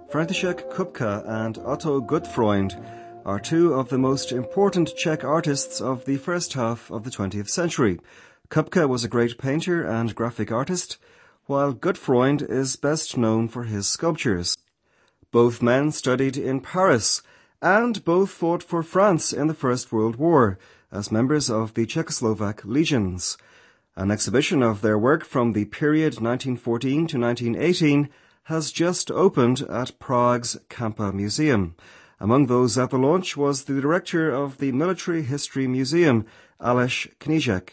František Kupka and Otto Gutfreund are two of the most important Czech artists of the first half of the 20th century. Kupka was a great painter and graphic artist, while Gutfreund is best known for his sculptures. Both men studied in Paris, and both fought for France in the First World War as members of the Czechoslovak legions. An exhibition of their work from the period 1914 to 1918 has just opened at Prague's Kampa Museum. Among those at the launch was the director of the Military History Museum, Aleš Knížek.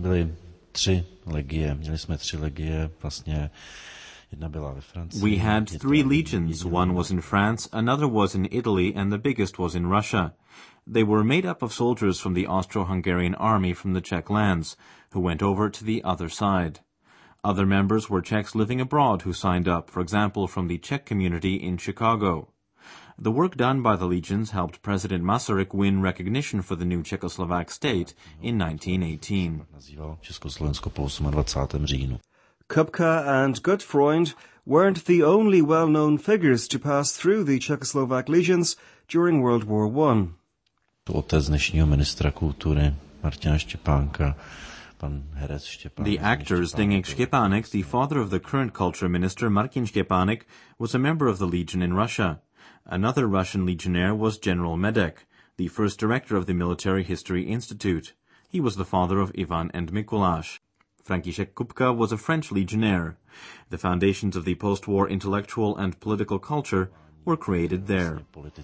We had 3 legions. One was in France, another was in Italy, and the biggest was in Russia. They were made up of soldiers from the Austro-Hungarian army from the Czech lands, who went over to the other side. Other members were Czechs living abroad who signed up, for example, from the Czech community in Chicago. The work done by the legions helped President Masaryk win recognition for the new Czechoslovak state in 1918. Kupka and Gutfreund weren't the only well-known figures to pass through the Czechoslovak legions during World War I. The actor Zdeněk Štěpánek, the father of the current culture minister Martin Štěpánek, was a member of the legion in Russia. Another Russian legionnaire was General Medek, the first director of the Military History Institute. He was the father of Ivan and Mikuláš. František Kupka was a French legionnaire. The foundations of the post-war intellectual and political culture were created there.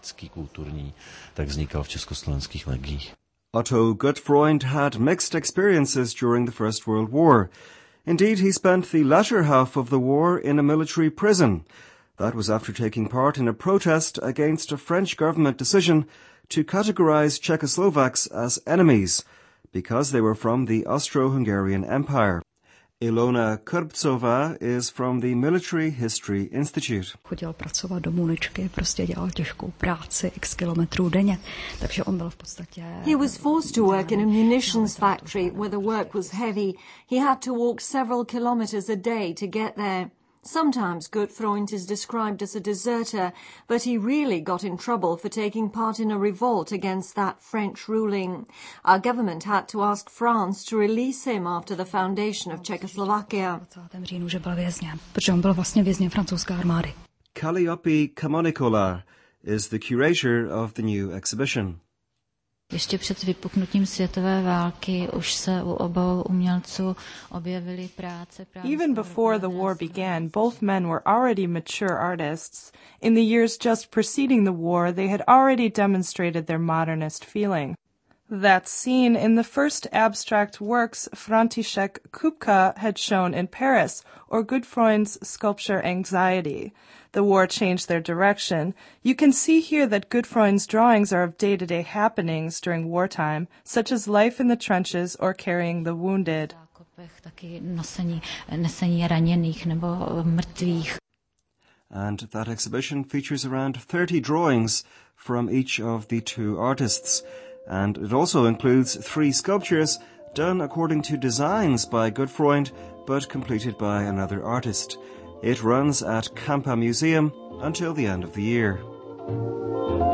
Otto Gutfreund had mixed experiences during the First World War. Indeed, he spent the latter half of the war in a military prison. That was after taking part in a protest against a French government decision to categorize Czechoslovaks as enemies because they were from the Austro-Hungarian Empire. Ilona Kurbcová is from the Military History Institute. Chodil pracovat do muničky, prostě dělal těžkou práci, x kilometrů denně, takže on byl v podstatě... He was forced to work in a munitions factory where the work was heavy. He had to walk several kilometers a day to get there. Sometimes Gutfreund is described as a deserter, but he really got in trouble for taking part in a revolt against that French ruling. Our government had to ask France to release him after the foundation of Czechoslovakia. Protože on byl vlastně vězněm francouzské armády. Calliope Kamonikola is the curator of the new exhibition. Ještě před vypuknutím světové války už se u obou umělců objevily práce. Even before the war began, both men were already mature artists. In the years just preceding the war, they had already demonstrated their modernist feeling. That's seen in the first abstract works František Kupka had shown in Paris, or Gutfreund's sculpture Anxiety. The war changed their direction. You can see here that Gutfreund's drawings are of day-to-day happenings during wartime, such as life in the trenches or carrying the wounded. And that exhibition features around 30 drawings from each of the two artists. And it also includes 3 sculptures done according to designs by Gutfreund, but completed by another artist. It runs at Kampa Museum until the end of the year.